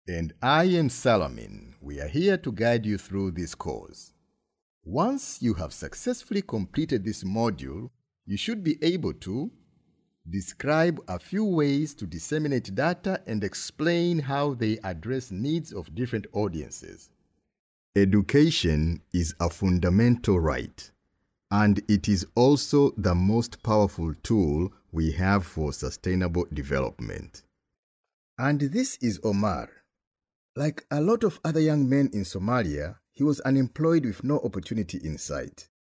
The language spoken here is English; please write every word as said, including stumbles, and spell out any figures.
And I am Salamin. We are here to guide you through this course. Once you have successfully completed this module, you should be able to describe a few ways to disseminate data and explain how they address needs of different audiences. Education is a fundamental right, and it is also the most powerful tool we have for sustainable development. And this is Omar. Like a lot of other young men in Somalia, he was unemployed with no opportunity in sight.